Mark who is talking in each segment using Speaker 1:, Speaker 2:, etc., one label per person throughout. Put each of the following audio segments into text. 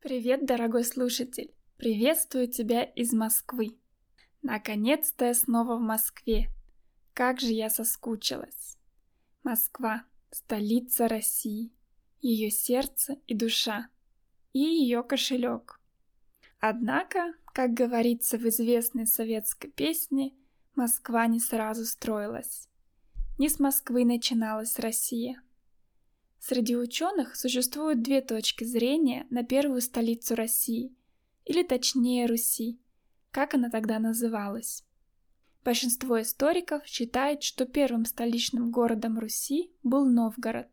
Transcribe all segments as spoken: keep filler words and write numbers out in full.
Speaker 1: Привет, дорогой слушатель! Приветствую тебя из Москвы! Наконец-то я снова в Москве. Как же я соскучилась! Москва – столица России, ее сердце и душа, и ее кошелек. Однако, как говорится в известной советской песне, Москва не сразу строилась. Не с Москвы начиналась Россия. Среди ученых существуют две точки зрения на первую столицу России, или точнее Руси, как она тогда называлась. Большинство историков считает, что первым столичным городом Руси был Новгород.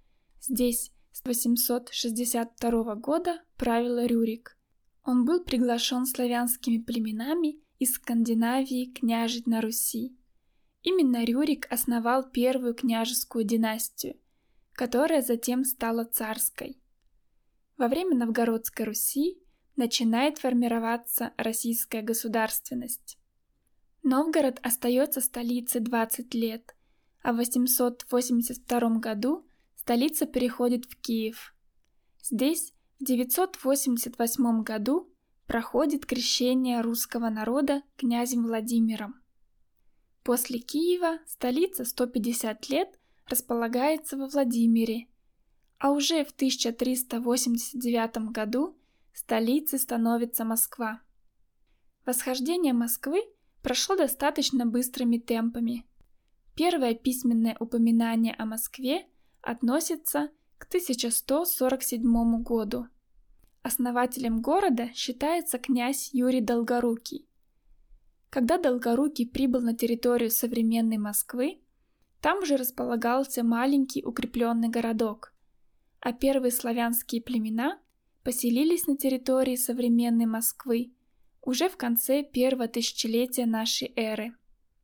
Speaker 1: Здесь с восемьсот шестьдесят второго года правил Рюрик. Он был приглашен славянскими племенами из Скандинавии княжить на Руси. Именно Рюрик основал первую княжескую династию, которая затем стала царской. Во время Новгородской Руси начинает формироваться российская государственность. Новгород остается столицей двадцать лет, а в восемьсот восемьдесят втором году столица переходит в Киев. Здесь в девятьсот восемьдесят восьмом году проходит крещение русского народа князем Владимиром. После Киева столица сто пятьдесят лет располагается во Владимире, а уже в тысяча триста восемьдесят девятом году столицей становится Москва. Восхождение Москвы прошло достаточно быстрыми темпами. Первое письменное упоминание о Москве относится к тысяча сто сорок седьмому году. Основателем города считается князь Юрий Долгорукий. Когда Долгорукий прибыл на территорию современной Москвы, там уже располагался маленький укрепленный городок, а первые славянские племена поселились на территории современной Москвы уже в конце первого тысячелетия нашей эры.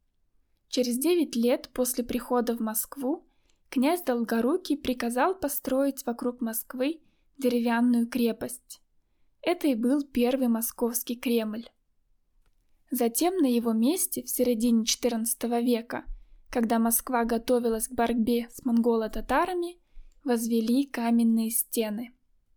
Speaker 1: Через девять лет после прихода в Москву князь Долгорукий приказал построить вокруг Москвы деревянную крепость. Это и был первый московский Кремль. Затем на его месте в середине четырнадцатого века, когда Москва готовилась к борьбе с монголо-татарами, возвели каменные стены.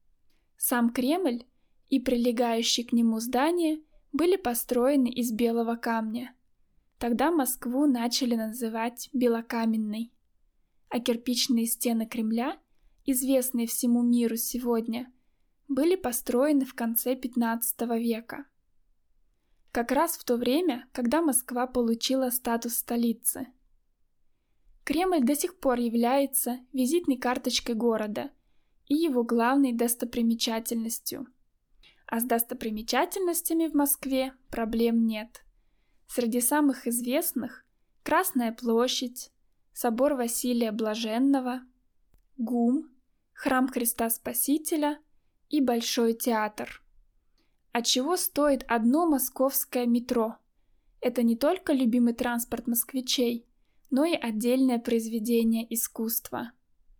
Speaker 1: Сам Кремль и прилегающие к нему здания были построены из белого камня. Тогда Москву начали называть Белокаменной. А кирпичные стены Кремля, известные всему миру сегодня, были построены в конце пятнадцатого века. Как раз в то время, когда Москва получила статус столицы. Кремль до сих пор является визитной карточкой города и его главной достопримечательностью. А с достопримечательностями в Москве проблем нет. Среди самых известных – Красная площадь, собор Василия Блаженного, ГУМ, храм Христа Спасителя и Большой театр. А чего стоит одно московское метро? Это не только любимый транспорт москвичей, но и отдельное произведение искусства.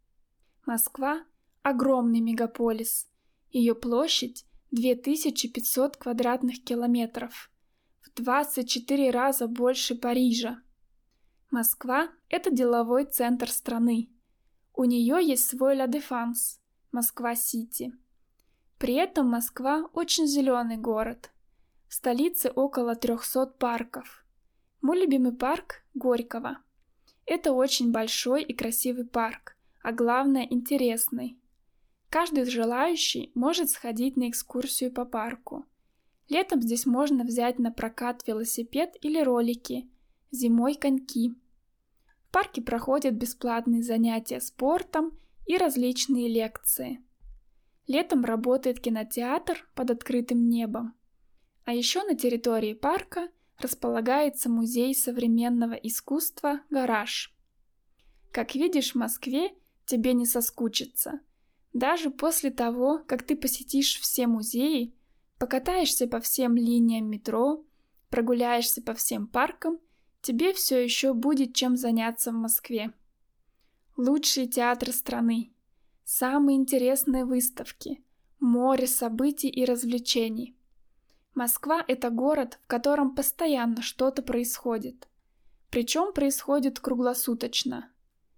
Speaker 1: Москва – огромный мегаполис. Ее площадь – две тысячи пятьсот квадратных километров, в двадцать четыре раза больше Парижа. Москва – это деловой центр страны. У нее есть свой Ла Дефанс – Москва-Сити. При этом Москва – очень зеленый город. В столице около трехсот парков. Мой любимый парк – Горького. Это очень большой и красивый парк, а главное – интересный. Каждый желающий может сходить на экскурсию по парку. Летом здесь можно взять на прокат велосипед или ролики, зимой коньки. В парке проходят бесплатные занятия спортом и различные лекции. Летом работает кинотеатр под открытым небом. А еще на территории парка располагается музей современного искусства «Гараж». Как видишь, в Москве тебе не соскучиться. Даже после того, как ты посетишь все музеи, покатаешься по всем линиям метро, прогуляешься по всем паркам, тебе все еще будет чем заняться в Москве. Лучшие театры страны, самые интересные выставки, море событий и развлечений. Москва – это город, в котором постоянно что-то происходит. Причем происходит круглосуточно.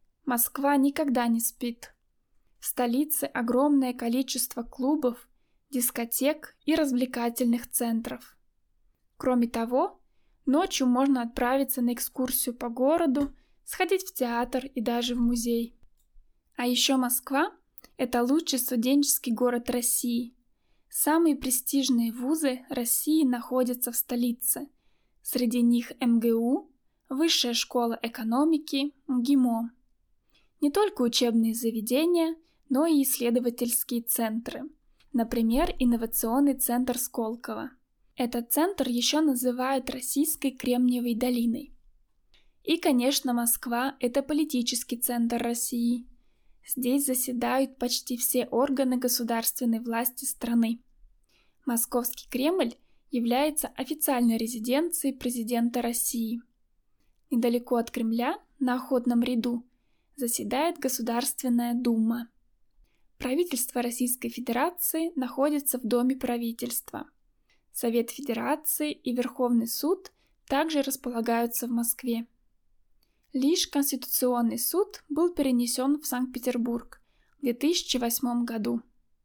Speaker 1: Москва никогда не спит. В столице огромное количество клубов, дискотек и развлекательных центров. Кроме того, ночью можно отправиться на экскурсию по городу, сходить в театр и даже в музей. А еще Москва – это лучший студенческий город России. Самые престижные вузы России находятся в столице. Среди них эм гэ у, Высшая школа экономики, эм ги эм о. Не только учебные заведения, но и исследовательские центры. Например, инновационный центр Сколково. Этот центр еще называют Российской Кремниевой долиной. И, конечно, Москва – это политический центр России. Здесь заседают почти все органы государственной власти страны. Московский Кремль является официальной резиденцией президента России. Недалеко от Кремля, на Охотном ряду, заседает Государственная Дума. Правительство Российской Федерации находится в Доме правительства. Совет Федерации и Верховный суд также располагаются в Москве. Лишь Конституционный суд был перенесен в Санкт-Петербург в две тысячи восьмом году.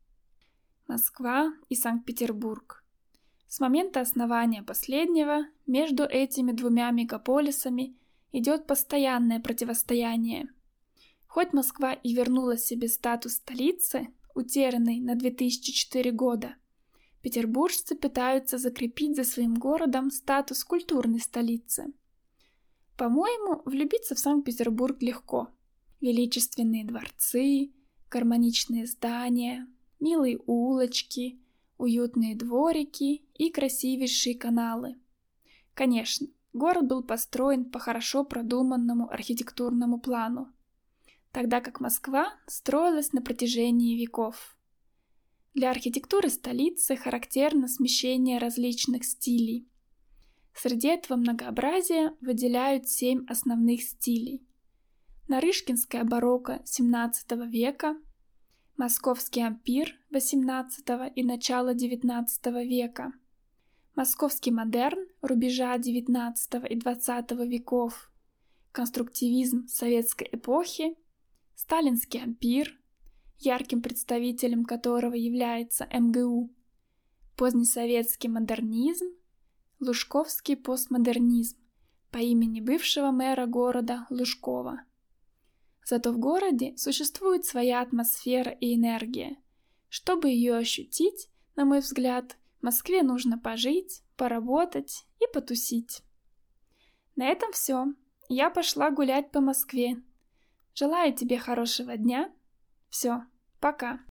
Speaker 1: Москва и Санкт-Петербург. С момента основания последнего между этими двумя мегаполисами идет постоянное противостояние. Хоть Москва и вернула себе статус столицы, утерянный на две тысячи четвёртый года, петербуржцы пытаются закрепить за своим городом статус культурной столицы. По-моему, влюбиться в Санкт-Петербург легко. Величественные дворцы, гармоничные здания, милые улочки, уютные дворики и красивейшие каналы. Конечно, город был построен по хорошо продуманному архитектурному плану, тогда как Москва строилась на протяжении веков. Для архитектуры столицы характерно смещение различных стилей. Среди этого многообразия выделяют семь основных стилей. Нарышкинское барокко семнадцатого века, московский ампир восемнадцатого и начала девятнадцатого века, московский модерн рубежа девятнадцатого и двадцатого веков, конструктивизм советской эпохи, сталинский ампир, ярким представителем которого является эм гэ у, позднесоветский модернизм, лужковский постмодернизм по имени бывшего мэра города Лужкова. Зато в городе существует своя атмосфера и энергия. Чтобы ее ощутить, на мой взгляд, в Москве нужно пожить, поработать и потусить. На этом все. Я пошла гулять по Москве. Желаю тебе хорошего дня. Все, пока.